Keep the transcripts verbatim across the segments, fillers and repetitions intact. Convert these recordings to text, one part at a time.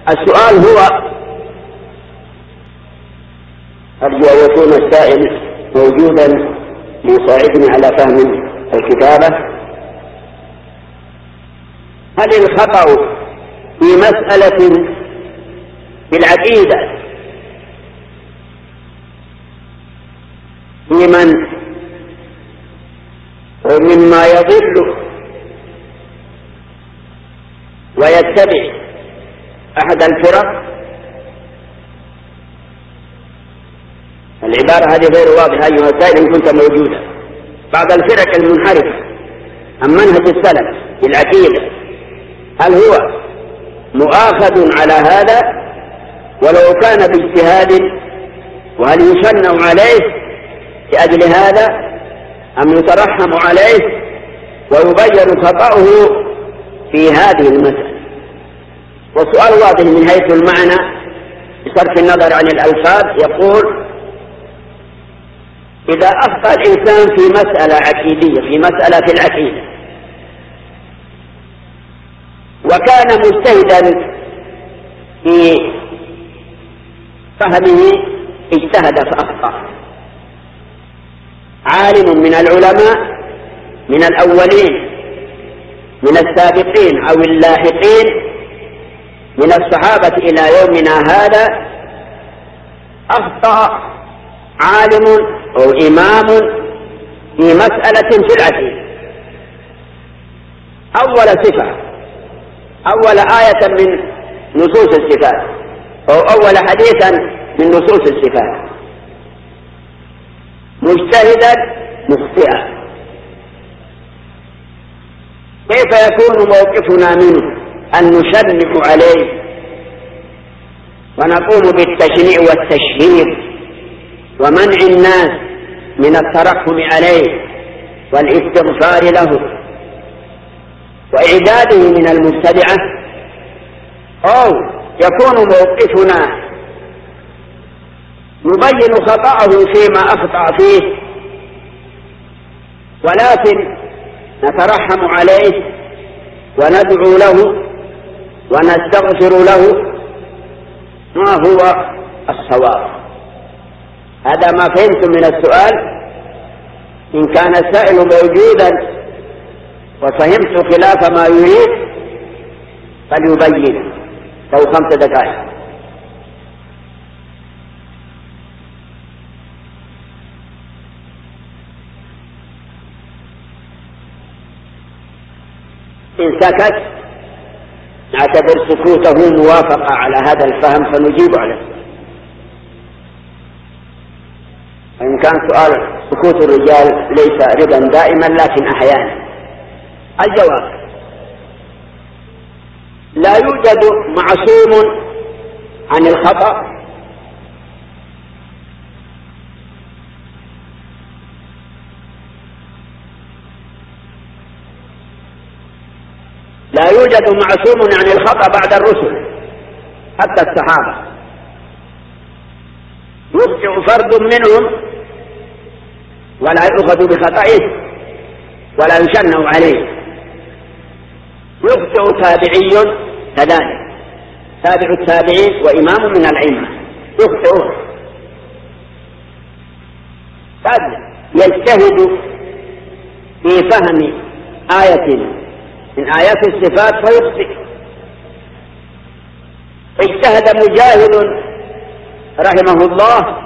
السؤال هو: أرجو أن يكون السائل موجودا ليساعدني على فهم الكتابة. هل الخطأ في مسألة في العقيدة في من مما يضل ويتبع أحد الفرق؟ العبارة هذه غير واضحة أيها السائل إن كنت موجودا. بعض الفرق المنحرفة عن منهج السلف في العقيدة، هل هو مؤاخذ على هذا ولو كان باجتهاد؟ وهل يشنع عليه لأجل هذا أم يترحم عليه ويبين خطأه في هذه المسألة؟ والسؤال واضح من حيث المعنى بصرف النظر عن الألفاظ. يقول: إذا أخطأ الإنسان في مسألة عقيدية، في مسألة في العقيدة، وكان مجتهدا في فهمه، اجتهد فأخطأ، عالم من العلماء من الأولين من السابقين أو اللاحقين من الصحابة إلى يومنا هذا، أخطأ عالم أو إمام في مسألة في العقيدة، أول صفة، أول آية من نصوص الصفات، أو أول حديثا من نصوص الصفات، مجتهدا مخطئا، كيف يكون موقفنا منه؟ أن نشنع عليه ونقوم بالتشنيع والتشهير ومنع الناس من الترحم عليه والاستغفار له وإعداده من المبتدعة؟ أو يكون موقفنا نبين خطأه فيما أخطأ فيه ولكن نترحم عليه وندعو له ونستغفر له؟ ما هو الصواب؟ هذا ما فهمت من السؤال. إن كان السائل موجودا وفهمت خلاف ما يريد فليبين، لو خمس دقائق. إن سكت نعتبر سكوته موافقة على هذا الفهم فنجيب عليه. وإن كان سؤال سكوت الرجال ليس رضا دائما لكن أحيانا. الجواب: لا يوجد معصوم عن الخطأ، لا يوجد معصوم عن الخطأ بعد الرسل حتى الصحابة. يخطئ فرد منهم ولا يؤخذ بخطئه ولا يشنع عليه، يخطئ تابعي كذلك، تابع التابعين وإمام من الأئمة يخطئ، قد يجتهد في فهم آية من آيات الصفات فيخطئ. اجتهد مجاهد رحمه الله،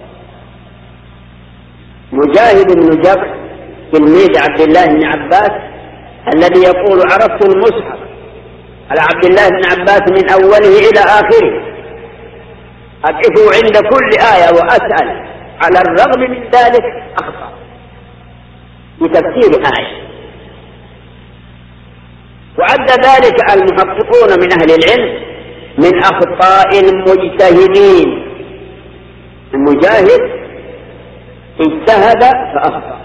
مجاهد بن جبر تلميذ عبد الله بن عباس الذي يقول: عرفت المصحف على عبد الله بن عباس من أوله إلى آخره، أقف عند كل آية وأسأل، على الرغم من ذلك أخطأ بتفسير آية. وعد ذلك المحققون من أهل العلم من أخطاء المجتهدين. المجاهد اجتهد فأخطأ،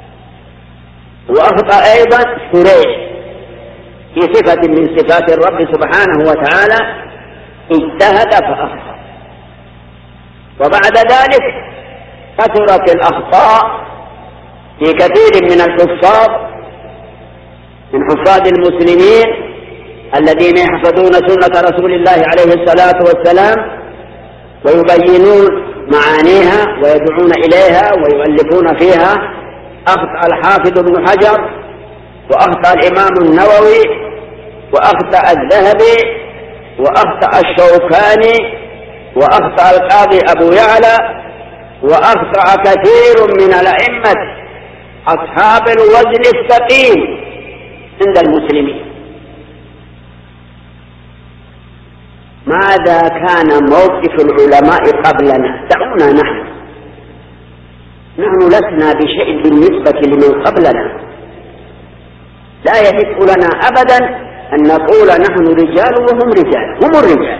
وأخطأ أيضا شريح في صفة من صفات الرب سبحانه وتعالى، اجتهد فأخطأ. وبعد ذلك كثرت الأخطاء في كثير من الحفاظ من حفاظ المسلمين الذين يحفظون سنة رسول الله عليه الصلاة والسلام ويبينون معانيها ويدعون إليها ويؤلفون فيها. أخطأ الحافظ ابن حجر، وأخطأ الإمام النووي، وأخطأ الذهبي، وأخطأ الشوكاني، وأخطأ القاضي أبو يعلى، وأخطأ كثير من الأئمة أصحاب الوزن الثقيل عند المسلمين. ماذا كان موقف العلماء قبلنا؟ دعونا نحن نحن لسنا بشيء بالنسبة لمن قبلنا. لا يحق لنا أبدا أن نقول نحن رجال وهم رجال، هم الرجال.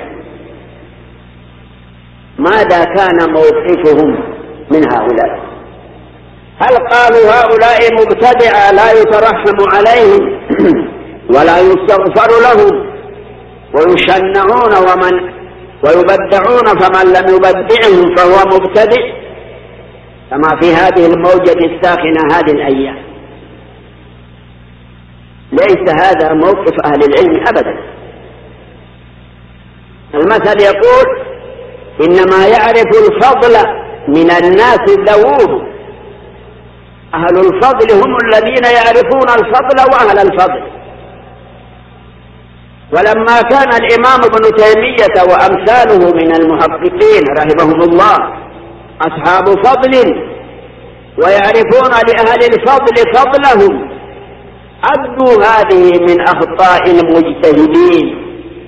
ماذا كان موقفهم من هؤلاء؟ هل قالوا هؤلاء مبتدعة لا يترحم عليهم ولا يستغفر لهم ويشنعون ومن ويبدعون فمن لم يبدعهم فهو مبتدع، كما في هذه الموجة الساخنة هذه الأيام؟ ليس هذا موقف أهل العلم أبدا. المثل يقول: إنما يعرف الفضل من الناس ذووه. أهل الفضل هم الذين يعرفون الفضل وأهل الفضل. ولما كان الإمام ابن تيمية وأمثاله من المحققين رحمهم الله أصحاب فضل ويعرفون لأهل الفضل فضلهم، عدوا هذه من أخطاء المجتهدين،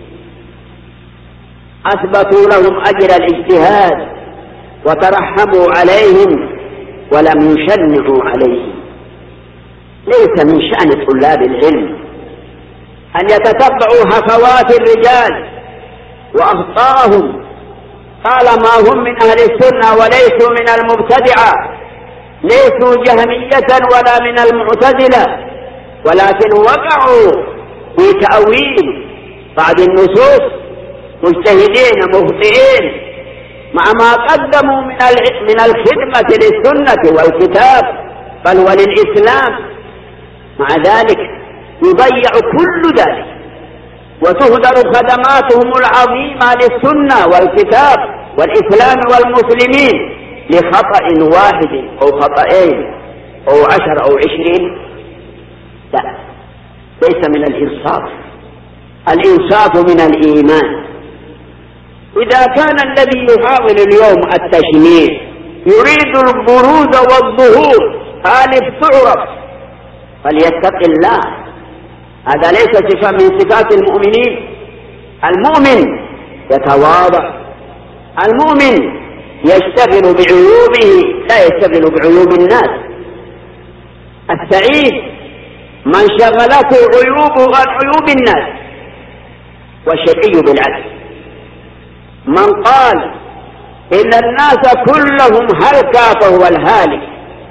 أثبتوا لهم أجر الاجتهاد وترحموا عليهم ولم يشنعوا عليهم. ليس من شأن طلاب العلم أن يتتبعوا هفوات الرجال وأخطاءهم طالما هم من أهل السنة وليسوا من المبتدعة، ليسوا جهمية ولا من المعتزلة، ولكن وقعوا في تأويل بعض النصوص مجتهدين مخطئين مع ما قدموا من الخدمة للسنة والكتاب بل وللإسلام. مع ذلك يضيع كل ذلك وتهدر خدماتهم العظيمة للسنة والكتاب والإسلام والمسلمين لخطأ واحد أو خطأين أو عشر أو عشرين. لا، ليس من الإنصاف. الإنصاف من الإيمان. إذا كان الذي يحاول اليوم التشنيع يريد البروز والظهور خالف تعرف فليتق الله. هذا ليس صفة من صفات المؤمنين. المؤمن يتواضع، المؤمن يشتغل بعيوبه لا يشتغل بعيوب الناس. السعيد من شغلته عيوبه عن عيوب الناس، والشقي بالعكس من قال إن الناس كلهم هلكا فهو الهالك.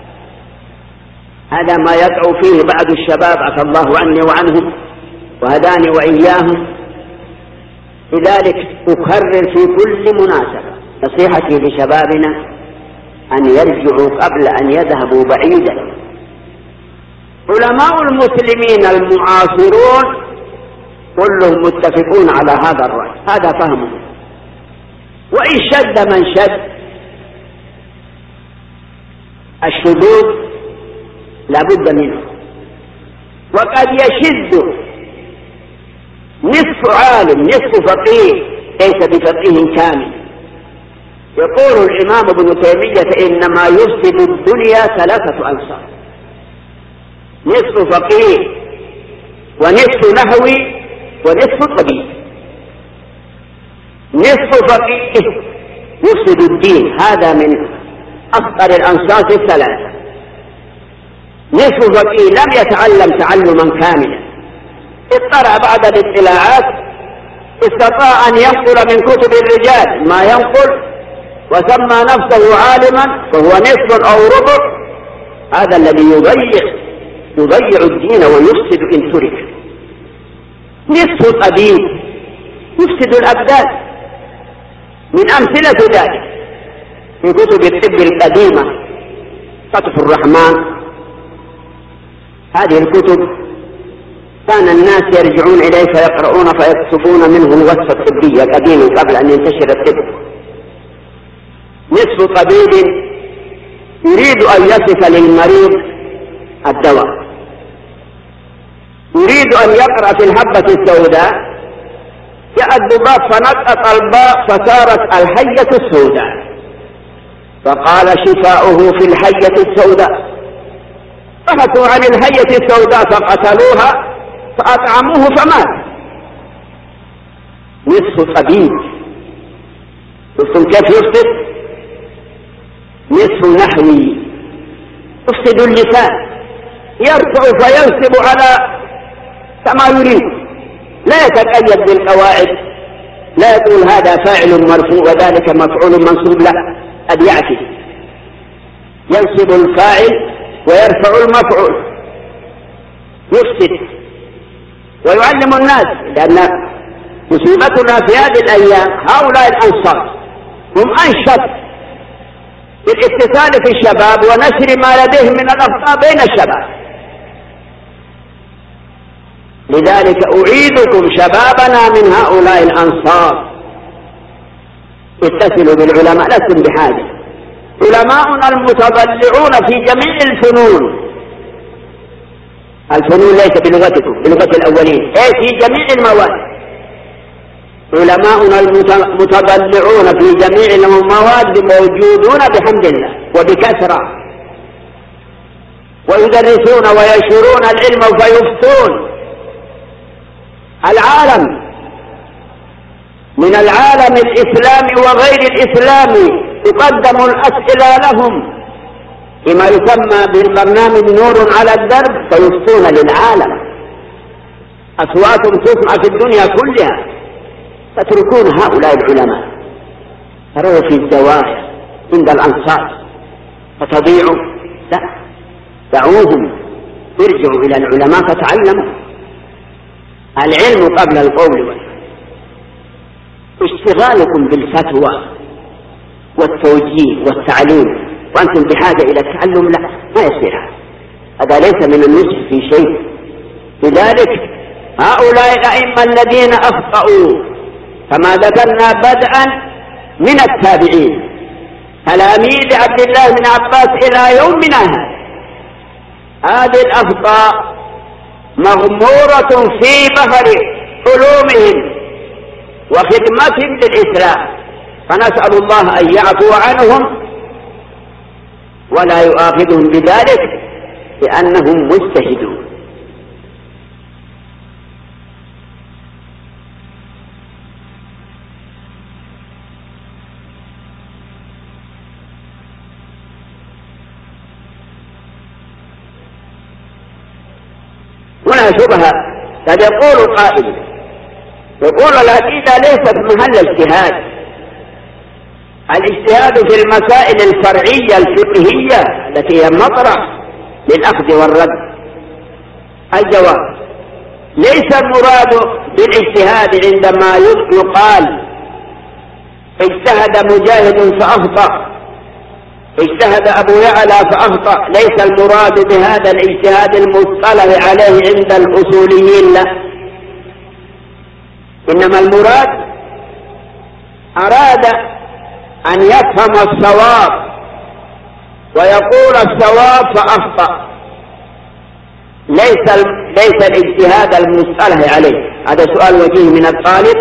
هذا ما يدعو فيه بعض الشباب عفى الله عني وعنهم وهداني وإياهم. لذلك أكرر في كل مناسبة نصيحتي لشبابنا أن يرجعوا قبل أن يذهبوا بعيدا. علماء المسلمين المعاصرون كلهم متفقون على هذا الرأي، هذا فهمهم. وإن شد من شد، الشذوذ لابد منه. وقد يشذ نصف عالم نصف فقيه ليس بفقيه كامل. يقول الإمام ابن تيمية: إنما يفسد الدنيا ثلاثة أنصار: نصف فقيه ونصف نحوي ونصف طبيب. نصف فقيه يفسد الدين، هذا من أخطر الأنصاص الثلاثة. نصف فقيه لم يتعلم تعلما كاملا، اطلع بعد الاطلاعات، استطاع أن ينقل من كتب الرجال ما ينقل وسمى نفسه عالما فهو نصف أو ربع. هذا الذي يضيع يضيع الدين ويفسد إن ترك. نصف طبيب يفسد الأبدان. من أمثلة ذلك في كتب الطب القديمة فتح الرحمن، هذه الكتب كان الناس يرجعون إليه فيقرؤون فيكتبون منه الوصفة الطبية قديما قبل أن ينتشر الطب. نصف طبيب يريد أن يصف للمريض الدواء، يريد أن يقرأ في الحبة السوداء، جاء الذباب فنطق الباء فصارت الحية السوداء، فقال شفاؤه في الحية السوداء. بحثوا عن الحية السوداء فقتلوها فأطعموه فمات. نصف طبيب، شفتم كيف يفسد؟ نصف نحوي يفسد اللسان، يرفع فينصب على كما يريد، لا يتقيد بالقواعد، لا يقول هذا فاعل مرفوع وذلك مفعول منصوب، لا، قد يعكس، ينصب الفاعل ويرفع المفعول، يفسد ويعلم الناس. لأن مصيبتنا في هذه الأيام هؤلاء الأنصار هم أنشط بالاتصال في الشباب ونشر ما لديهم من الأخطاء بين الشباب. لذلك أعيدكم شبابنا من هؤلاء الأنصار، اتصلوا بالعلماء، لستم بحاجة. علماؤنا المتضلعون في جميع الفنون، الفنون ليس بلغتكم، بلغة الأولين، أي في جميع المواد. علماؤنا المتضلعون في جميع المواد موجودون بحمد الله وبكثرة، ويدرسون وينشرون العلم فيفتون العالم، من العالم الإسلامي وغير الإسلامي تقدم الأسئلة لهم بما يسمى بالبرنامج نور على الدرب، فيفتون للعالم. أصواتهم تسمع في الدنيا كلها، تتركون هؤلاء العلماء تروا في الزوايا عند الأنصار فتضيعوا، لا، دعوهم، ارجعوا إلى العلماء فتعلموا العلم قبل القول والفعل. اشتغالكم بالفتوى والتوجيه والتعليم وأنتم بحاجة إلى التعلم، لا، ما يصير، هذا ليس من النصح في شيء. لذلك هؤلاء الأئمة الذين أخطأوا كما ذكرنا بدءا من التابعين تلاميذ عبد الله بن عباس إلى يومنا هذا، هذه الأخطاء مغمورة في بحر علومهم وخدمتهم للإسلام، فنسأل الله أن يعفو عنهم ولا يؤاخذهم بذلك لأنهم مجتهدون. هنا شبهة، قد يقول قائل يقول العقيدة ليست محل اجتهاد، الاجتهاد في المسائل الفرعية الفقهية التي هي مطرح للأخذ والرد. الجواب: ليس المراد بالاجتهاد عندما يقال اجتهد مجاهد فأخطأ، اجتهد أبو يعلى فأخطأ، ليس المراد بهذا الاجتهاد المصطلح عليه عند الأصوليين، لا، إنما المراد أراد أن يفهم الصواب ويقول الصواب فأخطأ، ليس ليس الاجتهاد المصطلح عليه. هذا سؤال وجيه من الطالب.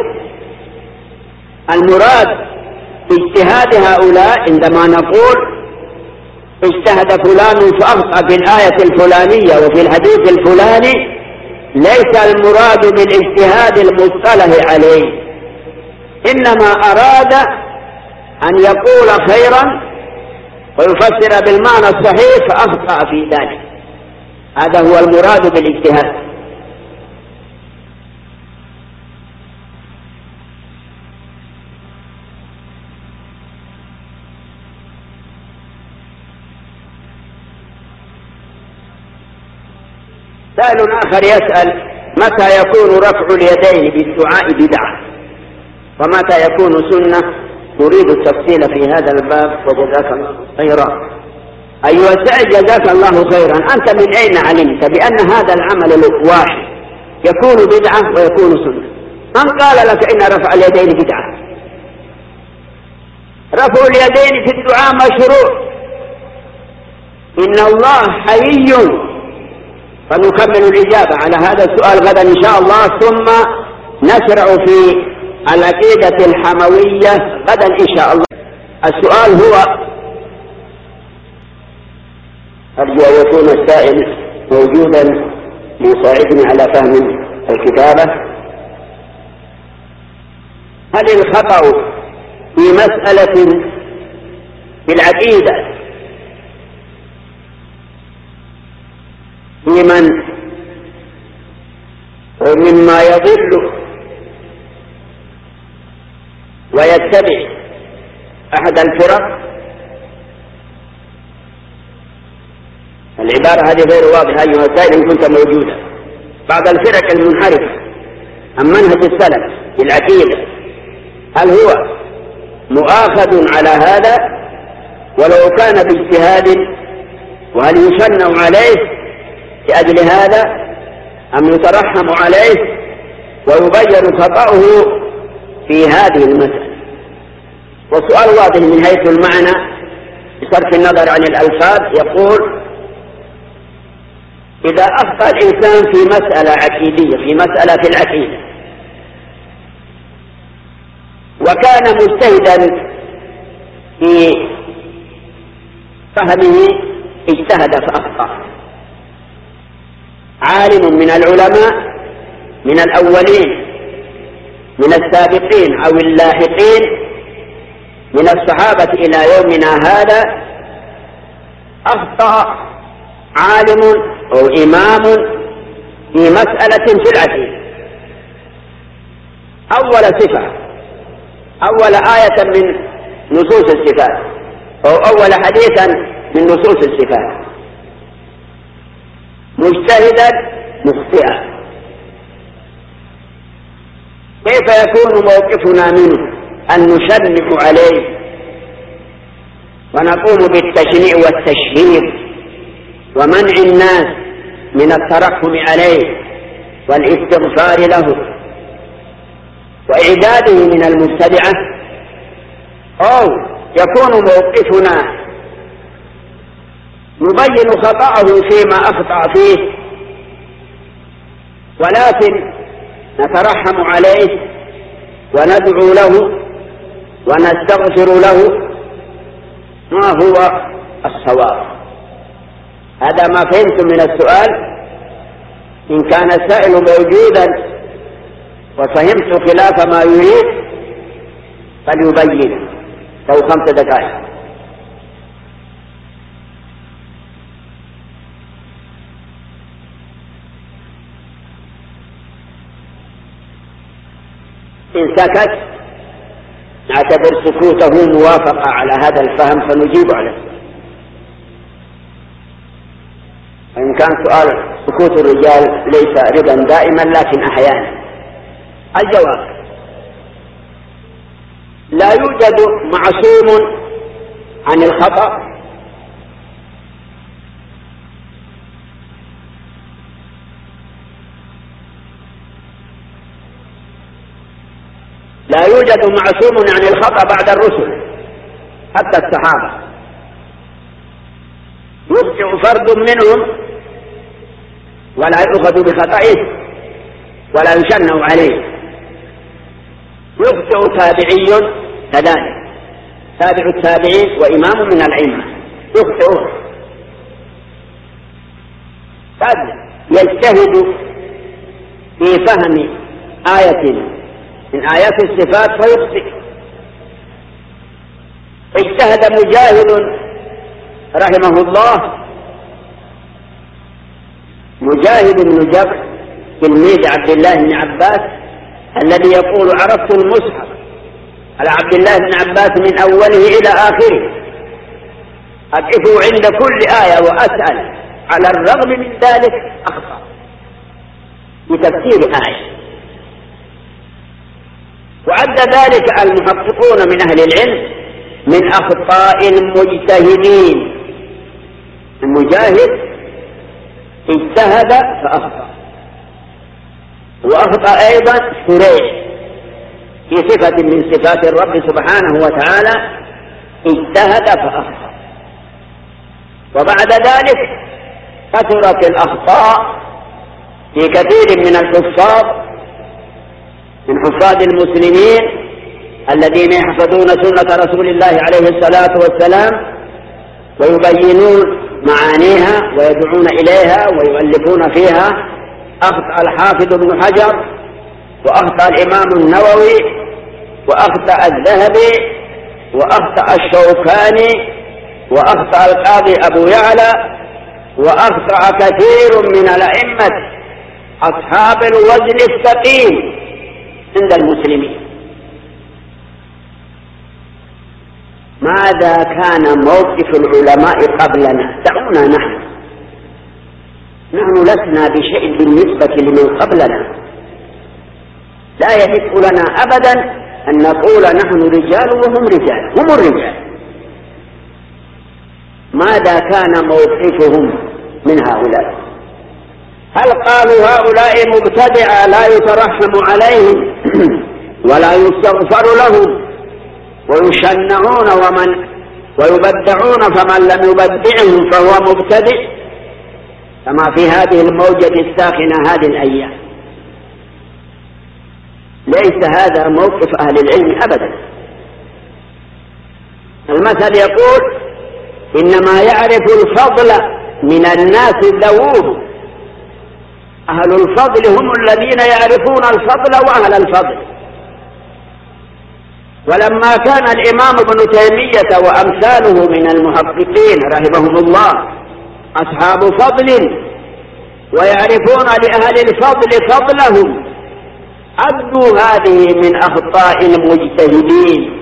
المراد باجتهاد هؤلاء عندما نقول اجتهد فلان فأخطأ في الآية الفلانية وفي الحديث الفلاني، ليس المراد بالاجتهاد المصطلح عليه، إنما أراد أن يقول خيرا ويفسر بالمعنى الصحيح فأخطأ في ذلك، هذا هو المراد بالاجتهاد. سائل آخر يسأل: متى يكون رفع اليدين بالدعاء بدعة ومتى يكون سنة؟ أريد التفصيل في هذا الباب وجزاك الله خيرا. أيها السائل جزاك الله خيرا، أنت من أين علمت بأن هذا العمل واحد يكون بدعة ويكون سنة. من قال لك إن رفع اليدين بدعة؟ رفع اليدين في الدعاء مشروع. إن الله حيي. فنكمل الإجابة على هذا السؤال غدا إن شاء الله، ثم نشرع في العقيدة الحموية غدا إن شاء الله. السؤال هو، أرجو أن يكون السائل موجودا ليساعدني على فهم الكتابة. هل الخطأ في مسألة في العقيدة في من مما يضل ويتبع أحد الفرق؟ العبارة هذه غير واضحة أيها السائل إن كنت موجودا. بعض الفرق المنحرفة عن منهج السلف في العقيدة، هل هو مؤاخذ على هذا ولو كان باجتهاد؟ وهل يشنع عليه لأجل هذا أم يترحم عليه ويبين خطأه في هذه المسألة؟ والسؤال واضح من حيث المعنى بصرف النظر عن الألفاظ. يقول: إذا أخطأ الإنسان في مسألة عقيدية، في مسألة في العقيدة، وكان مجتهدا في فهمه، اجتهد فأخطأ، عالم من العلماء من الأولين من السابقين أو اللاحقين من الصحابة إلى يومنا هذا، أخطأ عالم أو إمام في مسألة في العقيدة. أول صفة، أول آية من نصوص الصفات، أو أول حديثا من نصوص الصفات، مجتهدا مخطئا. كيف يكون موقفنا منه؟ أن نشنع عليه ونقوم بالتشنيع والتشهير ومنع الناس من الترحم عليه والاستغفار له وإعداده من المبتدعة؟ أو يكون موقفنا نبين خطأه فيما أخطأ فيه ولكن نترحم عليه وندعو له ونستغفر له؟ ما هو الصواب؟ هذا ما فهمت من السؤال. إن كان السائل موجودا وفهمت خلاف ما يريد فليبين لو خمس دقائق. إن سكت نعتبر سكوته موافقة على هذا الفهم فنجيب عليه. وإن كان سؤال سكوت الرجال ليس رضا دائما لكن أحيانا. الجواب: لا يوجد معصوم عن الخطأ لا يوجد معصوم عن الخطأ بعد الرسل حتى الصحابة. يخطئ فرد منهم ولا يؤخذ بخطئه ولا يشنع عليه. يخطئ تابعي كذلك، تابع التابعين وإمام من الأئمة يخطئون، قد يجتهد في فهم آية من آيات الصفات فيخطئ. اجتهد مجاهد رحمه الله، مجاهد بن جبر تلميذ عبد الله بن عباس الذي يقول: عرفت المصحف على عبد الله بن عباس من أوله إلى آخره، أقف عند كل آية وأسأل، على الرغم من ذلك أخطأ بتفسير آية. وعد ذلك المحققون من أهل العلم من أخطاء المجتهدين. المجاهد اجتهد فأخطأ، وأخطأ أيضا شريح في صفة من صفات الرب سبحانه وتعالى، اجتهد فأخطأ. وبعد ذلك كثرت الأخطاء في كثير من الحفاظ من حفاظ المسلمين الذين يحفظون سنة رسول الله عليه الصلاة والسلام ويبينون معانيها ويدعون إليها ويؤلفون فيها. أخطأ الحافظ ابن حجر، وأخطأ الإمام النووي، وأخطأ الذهبي، وأخطأ الشوكاني، وأخطأ القاضي أبو يعلى، وأخطأ كثير من الأئمة أصحاب الوزن الثقيل عند المسلمين. ماذا كان موقف العلماء قبلنا؟ دعونا نحن نحن لسنا بشيء بالنسبة لمن قبلنا. لا يحق لنا أبدا أن نقول نحن رجال وهم رجال، هم الرجال. ماذا كان موقفهم من هؤلاء؟ هل قالوا هؤلاء مبتدعة لا يترحم عليهم ولا يستغفر لهم ويشنعون ومن ويبدعون فمن لم يبدعهم فهو مبتدع، كما في هذه الموجة الساخنة هذه الأيام؟ ليس هذا موقف أهل العلم أبدا. المثل يقول: إنما يعرف الفضل من الناس ذووه. أهل الفضل هم الذين يعرفون الفضل وأهل الفضل. ولما كان الإمام ابن تيمية وأمثاله من المحققين رحمهم الله أصحاب فضل ويعرفون لأهل الفضل فضلهم، أبدوا هذه من أخطاء المجتهدين،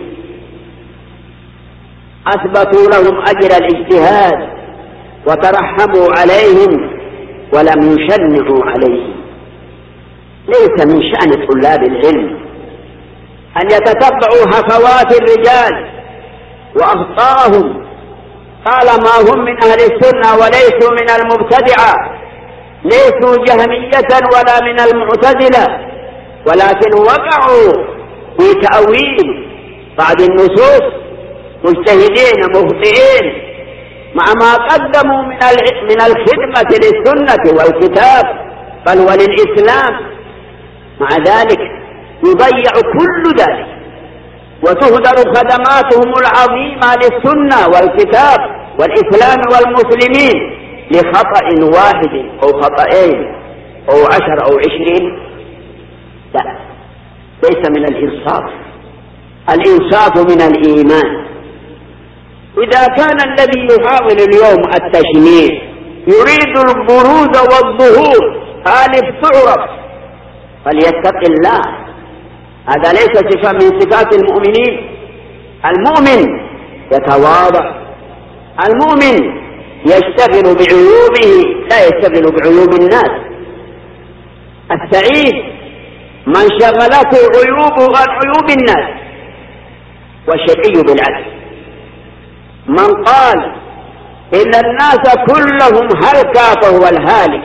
أثبتوا لهم أجر الاجتهاد وترحموا عليهم ولم يشنعوا عليهم. ليس من شأن طلاب العلم أن يتتبعوا هفوات الرجال وأخطاءهم طالما هم من أهل السنة وليسوا من المبتدعة، ليسوا جهمية ولا من المعتزلة، ولكن وقعوا في تأويل بعض النصوص مجتهدين مخطئين مع ما قدموا من الخدمة للسنة والكتاب بل وللإسلام. مع ذلك يضيع كل ذلك وتهدر خدماتهم العظيمة للسنة والكتاب والإسلام والمسلمين لخطأ واحد أو خطأين أو عشر أو عشرين. لا، ليس من الإنصاف. الإنصاف من الإيمان. إذا كان الذي يحاول اليوم التشنيع يريد البروز والظهور خالف تعرف فليتق الله. هذا ليس صفة من صفات المؤمنين. المؤمن يتواضع، المؤمن يشتغل بعيوبه لا يشتغل بعيوب الناس. السعيد من شغلته عيوبه عن عيوب الناس، والشقي بالعكس من قال إن الناس كلهم هلكا فهو الهالك.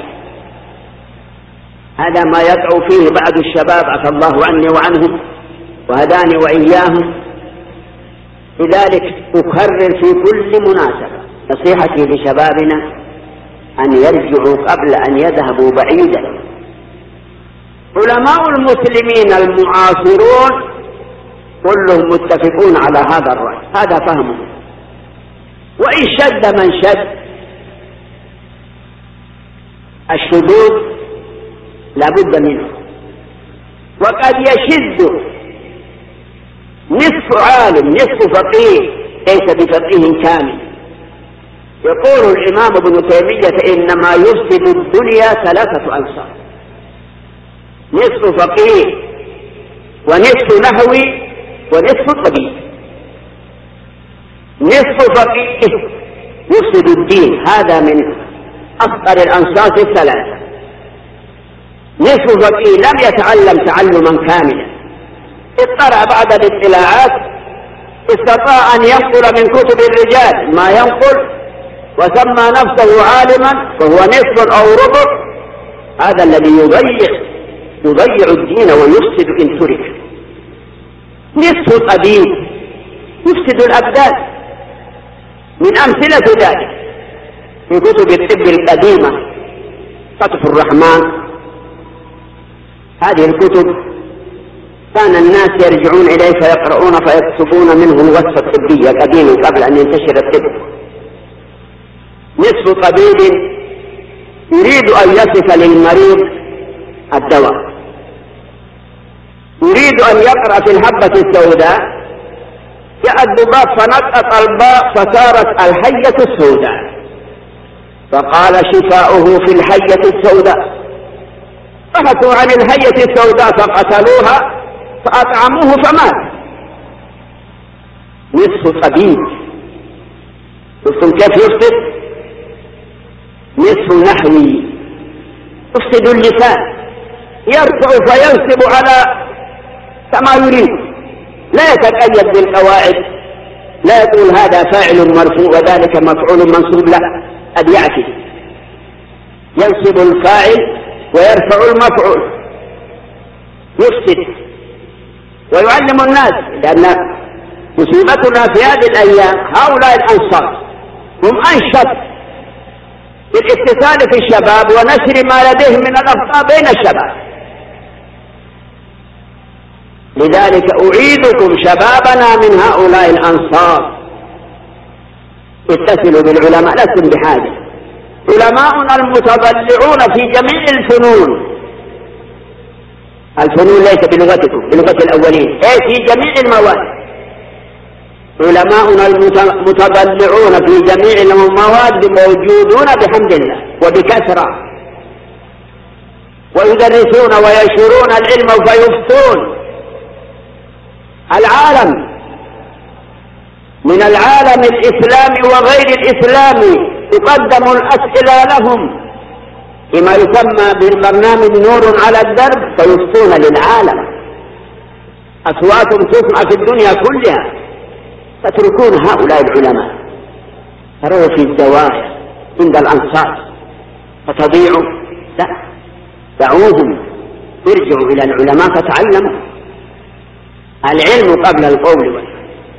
هذا ما يقع فيه بعض الشباب عفى الله عني وعنهم وهداني وإياهم. لذلك أكرر في كل مناسبة نصيحتي لشبابنا أن يرجعوا قبل أن يذهبوا بعيدا. علماء المسلمين المعاصرون كلهم متفقون على هذا الرأي، هذا فهمهم. وإن شد من شد الشذوذ لا بد منه، وقد يشد نصف عالم نصف فقيه ليس بفقيه كامل. يقول الإمام ابن تيمية: إنما يفسد الدنيا ثلاثة أنصار، نصف فقيه ونصف نحوي ونصف طبيب. نصف فقيه يفسد الدين، هذا من أخطر الأنصاف الثلاثة. نصف فقيه لم يتعلم تعلما كاملا، اضطرع بعد الاطلاعات، استطاع أن ينقل من كتب الرجال ما ينقل وسمى نفسه عالما فهو نصف أو ربع. هذا الذي يضيع يضيع الدين ويفسد إن ترك. نصف الطبيب يفسد الأبدان. من أمثلة ذلك في كتب الطب القديمة فتح الرحمن، هذه الكتب كان الناس يرجعون إليه فيقرؤون فيكتبون منه الوصفة الطبية قديما قبل أن ينتشر الطب. نصف طبيب يريد أن يصف للمريض الدواء، يريد أن يقرأ في الحبة السوداء، جاء الذباب فنطق الباء فصارت الحية السوداء، فقال شفاؤه في الحية السوداء. بحثوا عن الحية السوداء فقتلوها فأطعموه فمات. نصف طبيب. شفتم كيف يفسد؟ نصف نحوي يفسد اللسان، يرفع فينصب على كما يريد، لا يتقيد بالقواعد، لا يقول هذا فاعل مرفوع وذلك مفعول منصوب، لا، قد يعكس، ينصب الفاعل ويرفع المفعول، يفسد ويعلم الناس. لأن مصيبتنا في هذه الأيام هؤلاء الأنصار هم أنشط بالاتصال في الشباب ونشر ما لديهم من الأخطاء بين الشباب. لذلك أعيذكم شبابنا من هؤلاء الأنصار، اتصلوا بالعلماء، لستم بحاجة. علماؤنا المتضلعون في جميع الفنون، الفنون ليس بلغتكم، بلغة الأولين، أي في جميع المواد. علماؤنا المتضلعون في جميع المواد موجودون بحمد الله وبكثرة، ويدرسون وينشرون العلم فيفتون. العالم من العالم الإسلامي وغير الإسلامي تقدم الأسئلة لهم بما يسمى بالبرنامج نور على الدرب، فيفتون للعالم. أصواتهم تسمع في الدنيا كلها، تتركون هؤلاء العلماء تروا في الزوايا عند الأنصار فتضيعوا، لا، دعوهم، ارجعوا إلى العلماء فتعلموا. العلم قبل القول والفعل.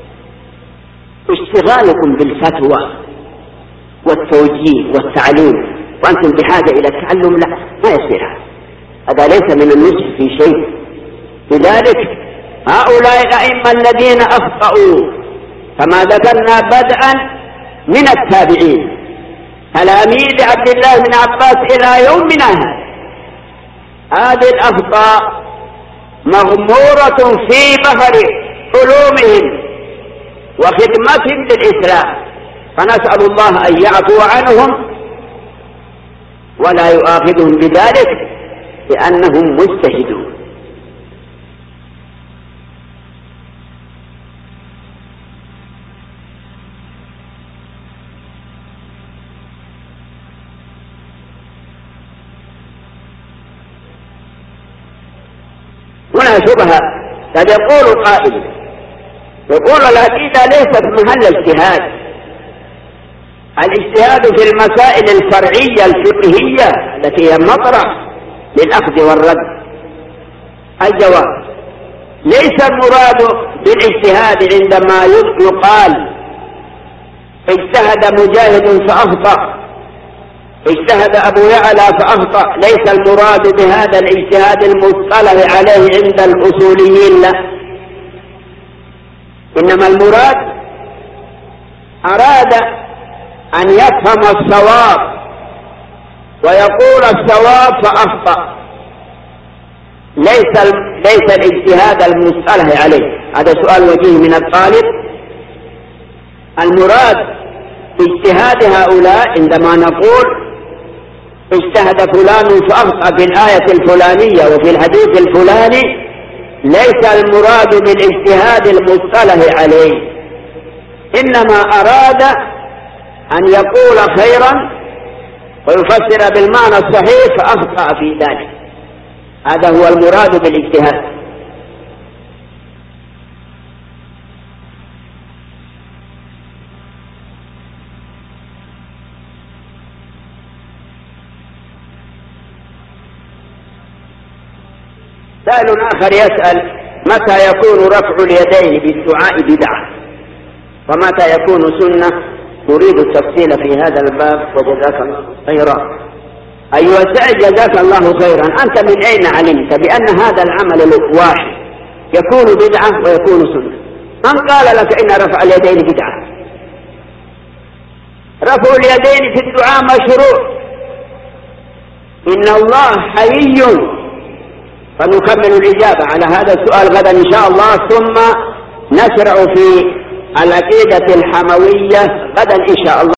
اشتغالكم بالفتوى والتوجيه والتعليم وأنتم بحاجة إلى التعلم، لا، ما يصير هذا، هذا ليس من النصح في شيء. لذلك هؤلاء الأئمة الذين أخطأوا كما ذكرنا بدءا من التابعين تلاميذ عبد الله بن عباس إلى يومنا هذا، هذه الأخطاء مغمورة في بحر علومهم وخدمتهم للإسلام، فنسأل الله أن يعفو عنهم ولا يؤاخذهم بذلك لأنهم مجتهدون. هنا شبهة، قد يقول قائل، يقول العقيدة ليست محل اجتهاد، الاجتهاد في المسائل الفرعية الفقهية التي هي مطرح للأخذ والرد. الجواب: ليس المراد بالاجتهاد عندما يقال اجتهد مجاهد فأخطأ، اجتهد أبو يعلى فأخطأ، ليس المراد بهذا الاجتهاد المصطلح عليه عند الأصوليين، لا، إنما المراد أراد أن يفهم الصواب ويقول الصواب فأخطأ، ليس ليس الاجتهاد المصطلح عليه. هذا سؤال وجيه من الطالب. المراد اجتهاد هؤلاء عندما نقول اجتهد فلان فأخطأ في الآية الفلانية وفي الحديث الفلاني، ليس المراد بالاجتهاد المصطلح عليه، إنما أراد أن يقول خيرا ويفسر بالمعنى الصحيح فأخطأ في ذلك، هذا هو المراد بالاجتهاد. سائل آخر يسأل: متى يكون رفع اليدين بالدعاء بدعة ومتى يكون سنة؟ نريد التفصيل في هذا الباب وجزاك الله خيرا. أيها السائل جزاك الله خيرا، أنت من أين علمت بأن هذا العمل الواحد يكون بدعة ويكون سنة؟ من قال لك إن رفع اليدين بدعة؟ رفع اليدين في الدعاء مشروع، إن الله حيي. فنكمل الإجابة على هذا السؤال غدا إن شاء الله، ثم نشرع في العقيدة الحموية غدا إن شاء الله.